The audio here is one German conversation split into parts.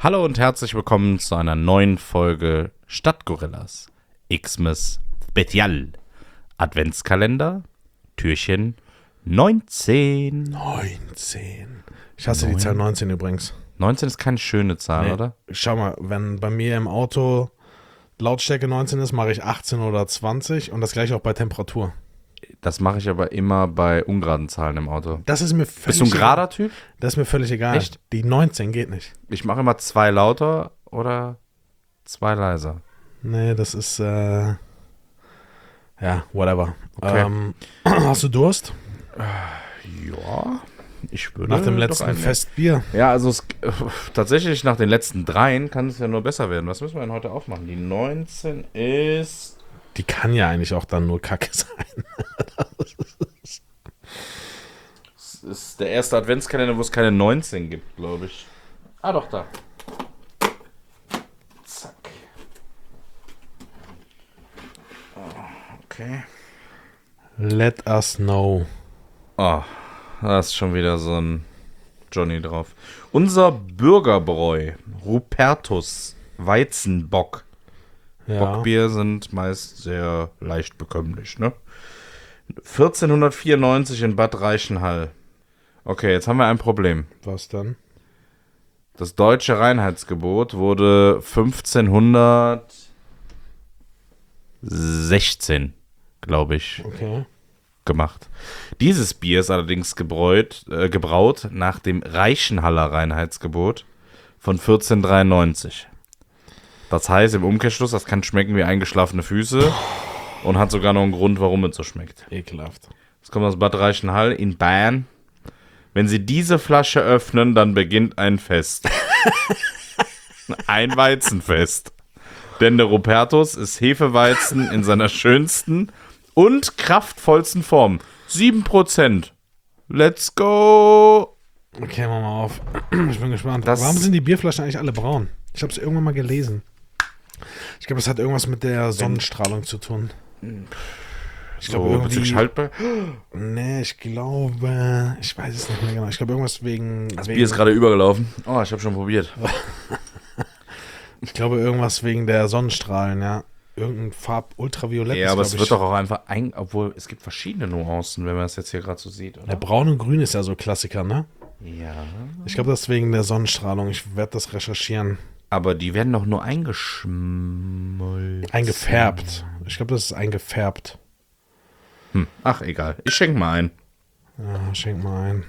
Hallo und herzlich willkommen zu einer neuen Folge Stadtgorillas Xmas Special Adventskalender Türchen 19. 19. Ich hasse die Zahl 19 übrigens. 19 ist keine schöne Zahl, oder? Schau mal, wenn bei mir im Auto Lautstärke 19 ist, mache ich 18 oder 20 und das gleiche auch bei Temperatur. Das mache ich aber immer bei ungeraden Zahlen im Auto. Das ist mir völlig Bist du ein gerader Typ? Das ist mir völlig egal. Echt? Die 19 geht nicht. Ich mache immer 2 lauter oder 2 leiser. Nee, das ist, ja, whatever. Okay. Hast du Durst? Ja, ich würde Nach dem doch letzten einen- Festbier? Ja, also tatsächlich nach den letzten 3 kann es ja nur besser werden. Was müssen wir denn heute aufmachen? Die 19 ist... Die kann ja eigentlich auch dann nur Kacke sein. Das ist der erste Adventskalender, wo es keine 19 gibt, glaube ich. Ah, doch, da. Zack. Okay. Let us know. Oh, da ist schon wieder so ein Johnny drauf. Unser Bürgerbräu, Rupertus Weizenbock. Ja. Bockbier sind meist sehr leicht bekömmlich, ne? 1494 in Bad Reichenhall. Okay, jetzt haben wir ein Problem. Was dann? Das deutsche Reinheitsgebot wurde 1516, glaube ich, Okay. gemacht. Dieses Bier ist allerdings gebraut nach dem Reichenhaller Reinheitsgebot von 1493. Das heißt im Umkehrschluss, das kann schmecken wie eingeschlafene Füße und hat sogar noch einen Grund, warum es so schmeckt. Ekelhaft. Das kommt aus Bad Reichenhall in Bayern. Wenn Sie diese Flasche öffnen, dann beginnt ein Fest. Ein Weizenfest. Denn der Rupertus ist Hefeweizen in seiner schönsten und kraftvollsten Form. 7%. Let's go! Okay, mach mal auf. Ich bin gespannt. Das- Warum sind die Bierflaschen eigentlich alle braun? Ich habe es irgendwann mal gelesen. Ich glaube, das hat irgendwas mit der Sonnenstrahlung zu tun. Ich glaube So bezüglich irgendwie... haltbar. Nee, ich glaube... Ich weiß es nicht mehr genau. Ich glaube irgendwas wegen... Das Bier ist gerade übergelaufen. Oh, ich habe schon probiert. Ich glaube irgendwas wegen der Sonnenstrahlen, ja. Irgendein Farb-Ultraviolett. Ja, ist, aber glaub es wird doch auch einfach obwohl es gibt verschiedene Nuancen, wenn man das jetzt hier gerade so sieht, Der oder? Braun und Grün ist ja so Klassiker, ne? Ja. Ich glaube, das ist wegen der Sonnenstrahlung. Ich werde das recherchieren. Aber die werden doch nur eingeschmolzen. Eingefärbt. Ich glaube, das ist eingefärbt. Ach, egal. Ich schenke mal ein. Ja, schenk mal ein.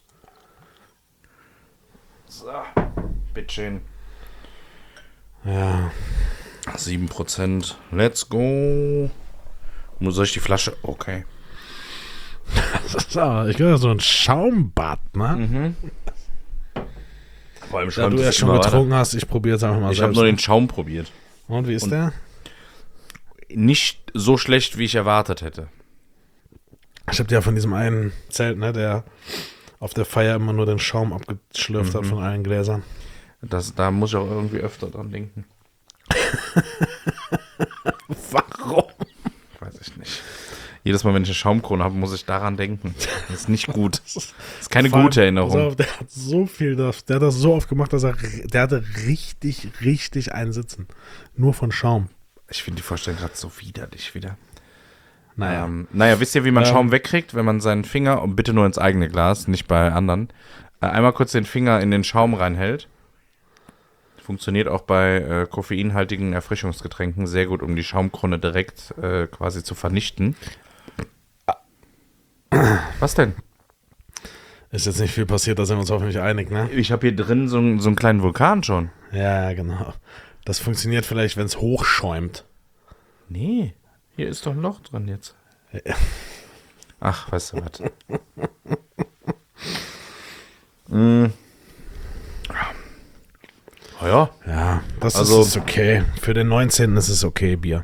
So, bitteschön. Ja. 7%. Let's go. Nur soll ich die Flasche? Okay. So, ich glaube, so ein Schaumbad, ne? Vor allem Da du ja schon getrunken hast, ich probiere jetzt einfach mal Ich habe selbst. nur den Schaum probiert. Und wie ist der? Nicht so schlecht, wie ich erwartet hätte. Ich habe dir ja von diesem einen Zelt, ne, der auf der Feier immer nur den Schaum abgeschlürft hat von allen Gläsern. Da muss ich auch irgendwie öfter dran denken. Warum? Weiß ich nicht. Jedes Mal, wenn ich eine Schaumkrone habe, muss ich daran denken. Das ist nicht gut. Das ist keine Vor allem, gute Erinnerung. pass auf, der hat so viel, der hat das so oft gemacht, dass der hatte richtig einen Sitzen. Nur von Schaum. Ich finde die Vorstellung gerade so widerlich wieder. Naja. Wisst ihr, wie man Schaum wegkriegt, wenn man seinen Finger, und bitte nur ins eigene Glas, nicht bei anderen, einmal kurz den Finger in den Schaum reinhält. Funktioniert auch bei koffeinhaltigen Erfrischungsgetränken sehr gut, um die Schaumkrone direkt quasi zu vernichten. Was denn? Ist jetzt nicht viel passiert, da sind wir uns hoffentlich einig, ne? Ich habe hier drin so einen kleinen Vulkan schon. Ja, genau. Das funktioniert vielleicht, wenn es hochschäumt. Nee, hier ist doch ein Loch drin jetzt. Ja. Ach, weißt du was. Oh ja. Ja, das Also- ist okay. Für den 19. ist es okay, Bier.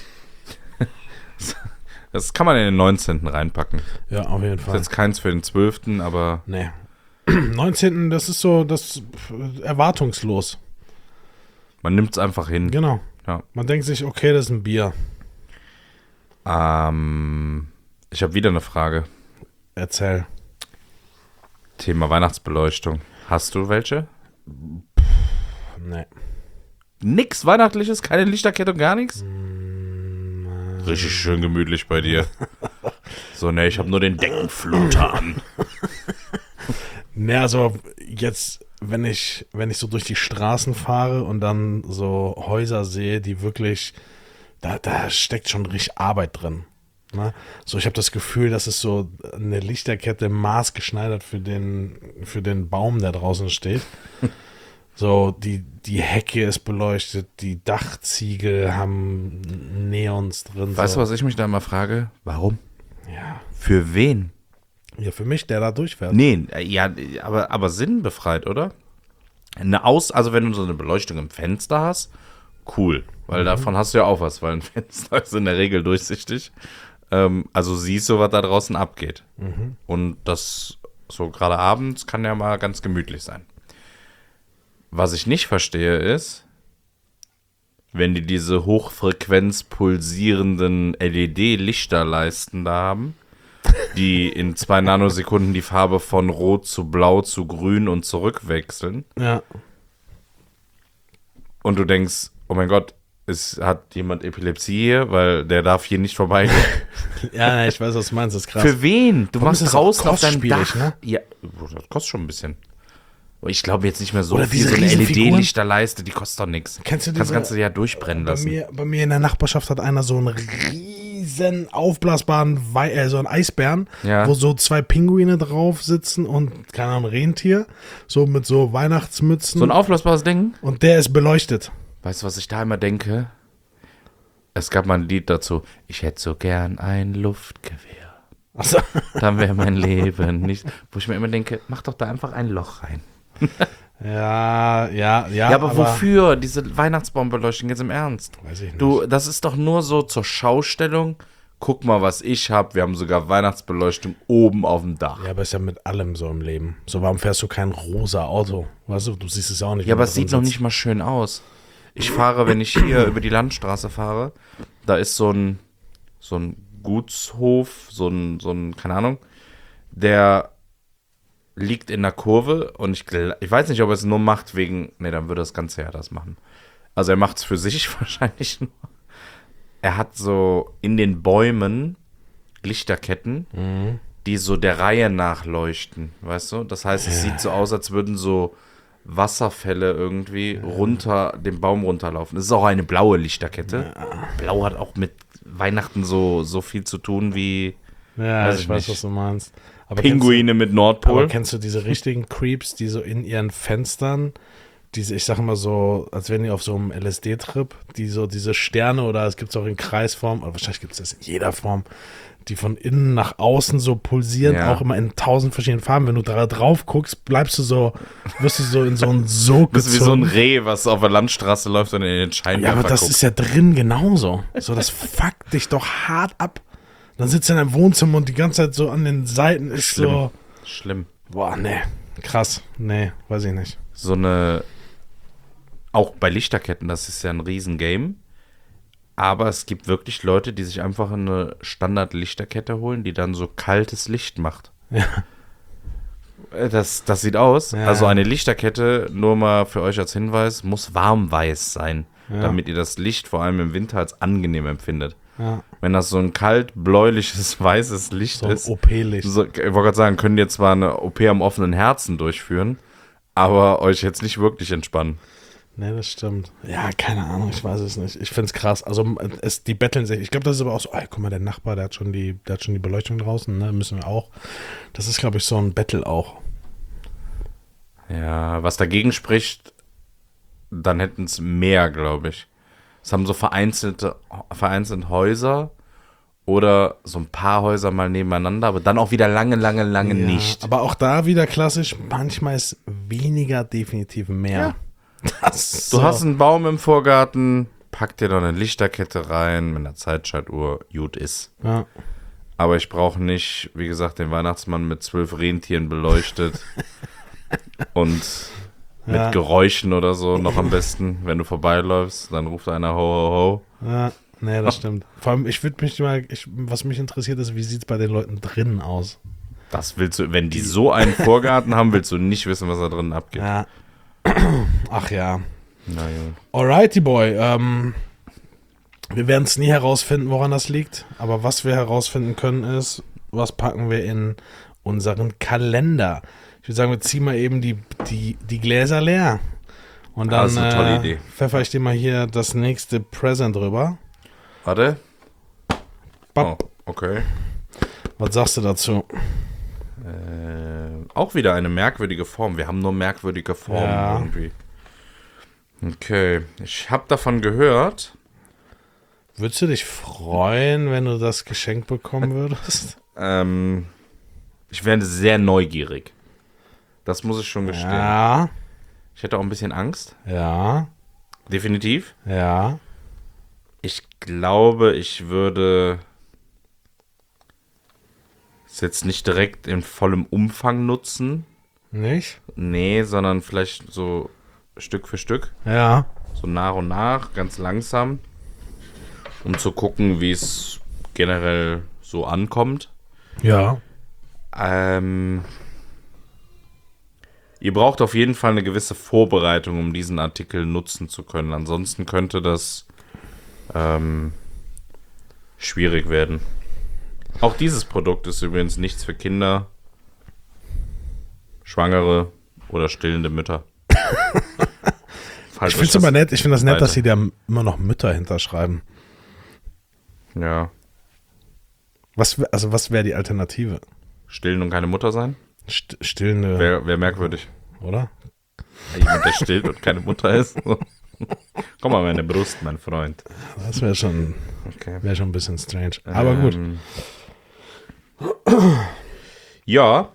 Das kann man in den 19. reinpacken. Ja, auf jeden Ist Fall. jetzt keins für den 12., aber Nee. 19. das ist so das erwartungslos. man nimmt es einfach hin. Genau. Ja. Man denkt sich, okay, das ist ein Bier. Ich habe wieder eine Frage. Erzähl. Thema Weihnachtsbeleuchtung. Hast du welche? Nee. Nix Weihnachtliches, keine Lichterkette und gar nichts? Richtig schön gemütlich bei dir. So, ne, ich habe nur den Deckenfluter an. Ne, also jetzt, wenn ich so durch die Straßen fahre und dann so Häuser sehe, die wirklich, da steckt schon richtig Arbeit drin. Ne? So, ich habe das Gefühl, das ist so eine Lichterkette maßgeschneidert für den Baum, der draußen steht. So, die Hecke ist beleuchtet, die Dachziegel haben Neons drin. Weißt so. du, was ich mich da immer frage? Warum? Ja. Für wen? Ja, für mich, der da durchfährt. Nee, ja, aber sinnbefreit, oder? Also wenn du so eine Beleuchtung im Fenster hast, cool. Weil davon hast du ja auch was, weil ein Fenster ist in der Regel durchsichtig. Also siehst du, was da draußen abgeht. Und das so gerade abends kann ja mal ganz gemütlich sein. Was ich nicht verstehe ist, wenn die diese hochfrequenz pulsierenden LED-Lichterleisten da haben, die in 2 Nanosekunden die Farbe von Rot zu Blau zu Grün und zurückwechseln. Ja. Und du denkst, oh mein Gott, hat jemand Epilepsie hier, weil der darf hier nicht vorbeigehen. Ja, ich weiß, was du meinst, das ist krass. Für wen? Du Warum machst ist das auch draußen auf deinem kostspielig, Dach. ne? Ja, das kostet schon ein bisschen. Aber ich glaube jetzt nicht mehr so Oder viel. diese So eine Riesenfiguren. LED-Lichterleiste, die kostet doch nichts. Kennst du Kannst diese- das ganze Jahr durchbrennen lassen. Bei mir in der Nachbarschaft hat einer so einen riesen aufblasbaren so einen Eisbären, Ja. wo so 2 Pinguine drauf sitzen und, keine Ahnung, Rentier, so mit so Weihnachtsmützen. So ein aufblasbares Ding. Und der ist beleuchtet. Weißt du, was ich da immer denke? Es gab mal ein Lied dazu. Ich hätte so gern ein Luftgewehr. Also, Dann wäre mein Leben nicht. Wo ich mir immer denke, mach doch da einfach ein Loch rein. ja, Ja, aber wofür? Diese Weihnachtsbaumbeleuchtung, jetzt im Ernst. Weiß ich nicht. Du, das ist doch nur so zur Schaustellung. Guck mal, was ich habe. Wir haben sogar Weihnachtsbeleuchtung oben auf dem Dach. Ja, aber ist ja mit allem so im Leben. So, warum fährst du kein rosa Auto? Weißt du siehst es auch nicht. Ja, wenn aber du es sieht drin noch sitzt. nicht mal schön aus. Ich fahre, wenn ich hier über die Landstraße fahre, da ist so ein Gutshof, so ein, keine Ahnung, der liegt in der Kurve und ich weiß nicht, ob er es nur macht wegen, nee, dann würde das ganze Jahr das machen. Also er macht es für sich wahrscheinlich nur. Er hat so in den Bäumen Lichterketten, die so der Reihe nach leuchten, weißt du? Das heißt, es sieht so aus, als würden so Wasserfälle irgendwie runter, den Baum runterlaufen. Es ist auch eine blaue Lichterkette. Blau hat auch mit Weihnachten so viel zu tun wie Ja, Weiß ich ich weiß, nicht. was du meinst. Aber Pinguine mit Aber Nordpol. kennst du diese richtigen Creeps, die so in ihren Fenstern, ich sag mal so, als wären die auf so einem LSD-Trip, die so diese Sterne oder es gibt es auch in Kreisform, oder wahrscheinlich gibt es das in jeder Form, die von innen nach außen so pulsieren, Ja. auch immer in 1000 verschiedenen Farben. Wenn du da drauf guckst, wirst du so in so einen Sog Das ist wie so ein gezogen. Reh, was auf der Landstraße läuft und in den Ja, Scheinwerfer aber das guckt. ist ja drin genauso. So, das fuckt dich doch hart ab. Dann sitzt er in deinem Wohnzimmer und die ganze Zeit so an den Seiten ist Schlimm. so, Schlimm. boah, nee, krass, nee, weiß ich nicht. So eine, auch bei Lichterketten, das ist ja ein Riesengame. Aber es gibt wirklich Leute, die sich einfach eine Standard-Lichterkette holen, die dann so kaltes Licht macht. Ja. Das sieht aus. Ja. Also eine Lichterkette, nur mal für euch als Hinweis, muss warmweiß sein, Ja. damit ihr das Licht vor allem im Winter als angenehm empfindet. Ja, Wenn das so ein kalt, bläuliches, weißes Licht so ein ist, OP-Licht. so, ich wollte gerade sagen, könnt ihr zwar eine OP am offenen Herzen durchführen, aber euch jetzt nicht wirklich entspannen. Nee, das stimmt. Ja, keine Ahnung, ich weiß es nicht. Ich find's krass. Also, die betteln sich. Ich glaube, das ist aber auch so, ey, guck mal, der Nachbar, der hat schon die Beleuchtung draußen, ne, müssen wir auch. Das ist, glaube ich, so ein Battle auch. Ja, was dagegen spricht, dann hätten es mehr, glaube ich. Es haben so vereinzelt Häuser oder so ein paar Häuser mal nebeneinander, aber dann auch wieder lange Ja, nicht. aber auch da wieder klassisch, manchmal ist weniger definitiv mehr. Ja. Das ist Du so. hast einen Baum im Vorgarten, pack dir da eine Lichterkette rein mit einer Zeitschaltuhr, gut ist. Ja. Aber ich brauche nicht, wie gesagt, den Weihnachtsmann mit 12 Rentieren beleuchtet und mit Ja. Geräuschen oder so noch am besten. Wenn du vorbeiläufst, dann ruft einer ho, ho, ho. Ja, nee, das stimmt. Vor allem, was mich interessiert ist, wie sieht es bei den Leuten drinnen aus? Das willst du, wenn die so einen Vorgarten haben, willst du nicht wissen, was da drin abgeht. Ja. Ach ja. Na gut. Alrighty, Boy. Wir werden es nie herausfinden, woran das liegt. Aber was wir herausfinden können, ist, was packen wir in unseren Kalender. Ich würde sagen, wir ziehen mal eben die Gläser leer. Und dann Das ist eine tolle Idee. pfeffer ich dir mal hier das nächste Present rüber. Warte. Bap. Oh, okay. Was sagst du dazu? Auch wieder eine merkwürdige Form. Wir haben nur merkwürdige Formen Ja. irgendwie. Okay. Ich habe davon gehört. Würdest du dich freuen, wenn du das geschenkt bekommen würdest? Ich werde sehr neugierig. Das muss ich schon gestehen. Ja, Ich hätte auch ein bisschen Angst. ja, Definitiv. ja. Ich glaube, ich würde es jetzt nicht direkt in vollem Umfang nutzen. Nicht? Nee, sondern vielleicht so Stück für Stück. Ja. So nach und nach, ganz langsam. Um zu gucken, wie es generell so ankommt. Ja. Ihr braucht auf jeden Fall eine gewisse Vorbereitung, um diesen Artikel nutzen zu können. Ansonsten könnte das schwierig werden. Auch dieses Produkt ist übrigens nichts für Kinder, Schwangere oder stillende Mütter. Ich finde es aber nett, ich finde das nett, dass sie da immer noch Mütter hinterschreiben. Ja. Was wäre die Alternative? Stillen und keine Mutter sein? Stillende, Wäre merkwürdig. oder? Jemand, der stillt und keine Mutter ist. Komm mal meine Brust, mein Freund. Das wäre schon Okay. ein bisschen strange. Aber gut. Ja,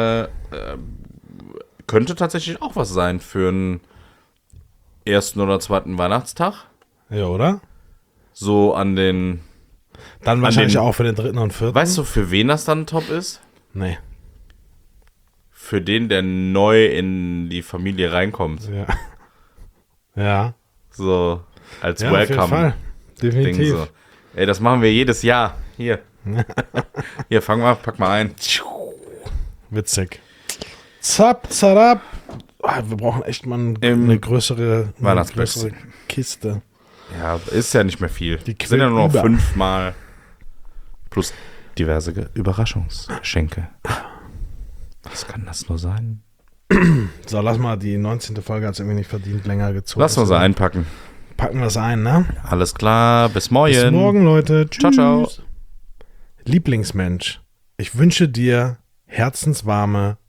könnte tatsächlich auch was sein für einen ersten oder zweiten Weihnachtstag. Ja, oder? So an den... Dann wahrscheinlich auch für den dritten und vierten. Weißt du, für wen das dann top ist? Nee. Für den, der neu in die Familie reinkommt. Ja. Ja. So als Ja, auf jeden Fall. Welcome-Ding Definitiv. so. Ey, das machen wir jedes Jahr. Hier. Hier, pack mal ein. Witzig. Zap, zarab. Wir brauchen echt mal eine größere Weihnachtsbox. Kiste. Ja, ist ja nicht mehr viel. Die Sind ja nur noch quillt über. 5-mal. Plus diverse Überraschungsgeschenke. Was kann das nur sein? So, lass mal, die 19. Folge hat es irgendwie nicht verdient, länger gezogen. Lass uns einpacken. Packen wir es ein, ne? Alles klar, bis morgen. Bis morgen, Leute. Tschüss. Ciao, ciao. Lieblingsmensch, ich wünsche dir herzenswarme,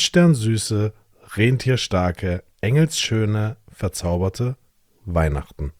zimtsternsüße, rentierstarke, engelsschöne, verzauberte Weihnachten.